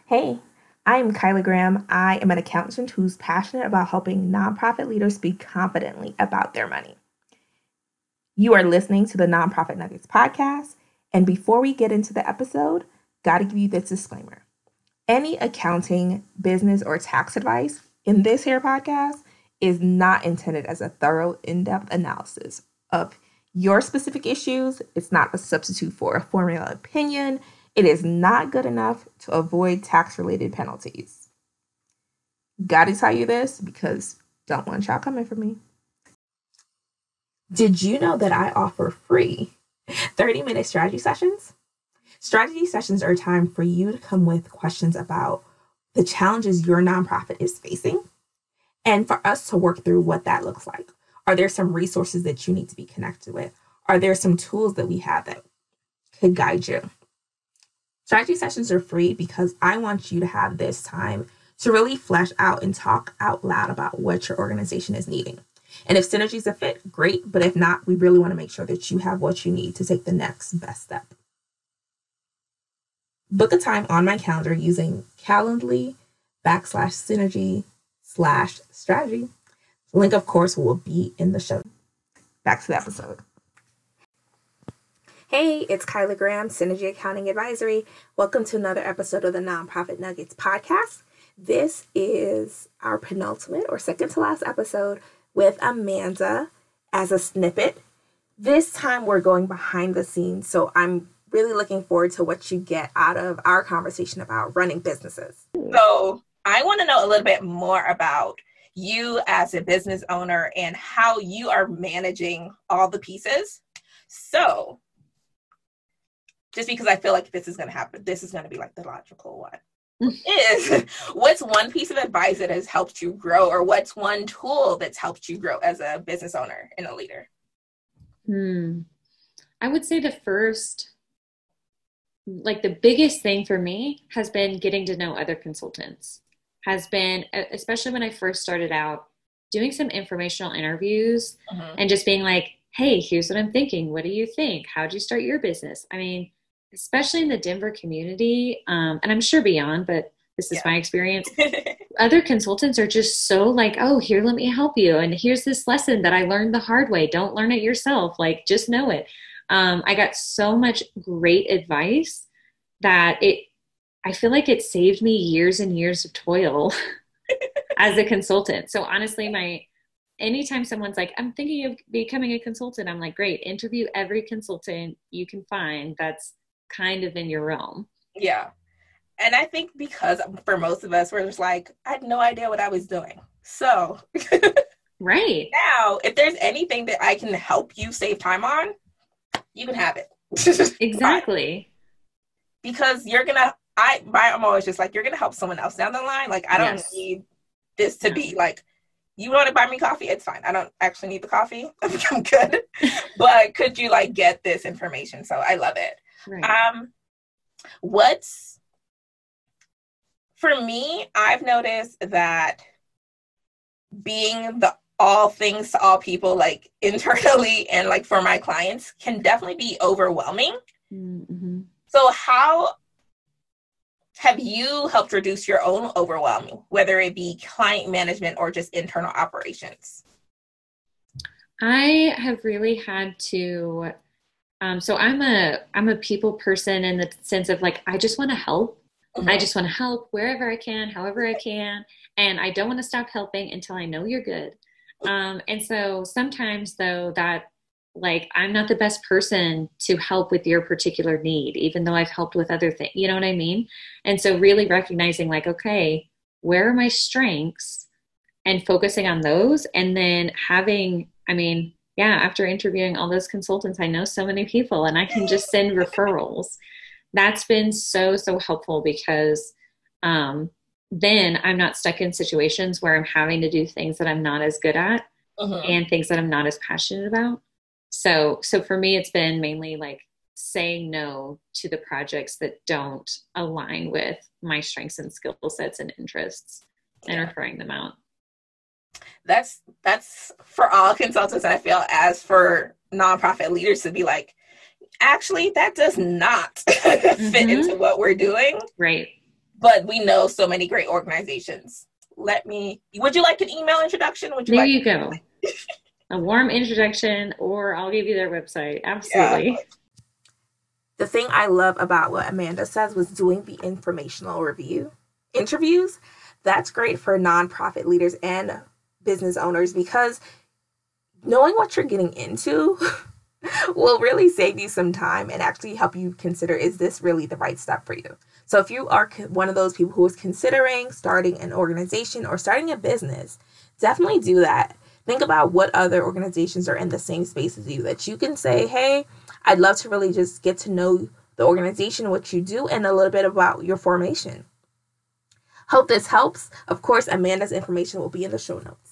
Hey, I'm Kyla Graham. I am an accountant who's passionate about helping nonprofit leaders speak confidently about their money. You are listening to the Nonprofit Nuggets podcast. And before we get into the episode, got to give you this disclaimer. Any accounting, business, or tax advice in this here podcast is not intended as a thorough, in-depth analysis of your specific issues. It's not a substitute for a formal opinion. It is not good enough to avoid tax-related penalties. Gotta tell you this because don't want y'all coming for me. Did you know that I offer free 30-minute strategy sessions? Strategy sessions are a time for you to come with questions about the challenges your nonprofit is facing and for us to work through what that looks like. Are there some resources that you need to be connected with? Are there some tools that we have that could guide you? Strategy sessions are free because I want you to have this time to really flesh out and talk out loud about what your organization is needing. And if synergy is a fit, great. But if not, we really want to make sure that you have what you need to take the next best step. Book a time on my calendar using Calendly/synergy/strategy. The link, of course, will be in the show. Back to the episode. Hey, it's Kyla Graham, Synergy Accounting Advisory. Welcome to another episode of the Nonprofit Nuggets podcast. This is our penultimate or second to last episode with Amanda as a snippet. This time we're going behind the scenes, so I'm really looking forward to what you get out of our conversation about running businesses. So I want to know a little bit more about you as a business owner and how you are managing all the pieces. So just because I feel like this is going to happen, this is going to be like the logical one. What's one piece of advice that has helped you grow, or what's one tool that's helped you grow as a business owner and a leader? I would say the biggest thing for me has been getting to know other consultants, has been, especially when I first started out, doing some informational interviews and just being like, hey, here's what I'm thinking. What do you think? How'd you start your business? I mean, especially in the Denver community, and I'm sure beyond, but this is my experience. Other consultants are just so like, oh, here, let me help you. And here's this lesson that I learned the hard way. Don't learn it yourself. Like, just know it. I got so much great advice that I feel like it saved me years and years of toil as a consultant. So honestly, anytime someone's like, I'm thinking of becoming a consultant, I'm like, great, interview every consultant you can find that's kind of in your realm. Yeah. And I think because for most of us, we're just like, I had no idea what I was doing. So right now, if there's anything that I can help you save time on, you can have it. Exactly. Because I'm always just like, you're going to help someone else down the line. Like, I don't need this to be like, you want to buy me coffee? It's fine. I don't actually need the coffee. I'm good. But could you like get this information? So I love it. Right. For me, I've noticed that being the all things to all people, like internally and like for my clients, can definitely be overwhelming. Mm-hmm. So how have you helped reduce your own overwhelming, whether it be client management or just internal operations? I have really had to, so I'm a people person in the sense of like, I just want to help. Mm-hmm. I just want to help wherever I can, however I can. And I don't want to stop helping until I know you're good. And so sometimes though that like, I'm not the best person to help with your particular need, even though I've helped with other things, you know what I mean? And so really recognizing like, okay, where are my strengths and focusing on those, and then after interviewing all those consultants, I know so many people and I can just send referrals. That's been so, so helpful because then I'm not stuck in situations where I'm having to do things that I'm not as good at and things that I'm not as passionate about. So for me, it's been mainly like saying no to the projects that don't align with my strengths and skill sets and interests and referring them out. That's for all consultants. I feel as for nonprofit leaders to be like, actually, that does not fit into what we're doing. Right. but we know so many great organizations. Would you like an email introduction? There you go. A warm introduction, or I'll give you their website. Absolutely. Yeah. The thing I love about what Amanda says was doing the informational interviews. That's great for nonprofit leaders and business owners, because knowing what you're getting into will really save you some time and actually help you consider, is this really the right step for you? So if you are one of those people who is considering starting an organization or starting a business, definitely do that. Think about what other organizations are in the same space as you, that you can say, hey, I'd love to really just get to know the organization, what you do, and a little bit about your formation. Hope this helps. Of course, Amanda's information will be in the show notes.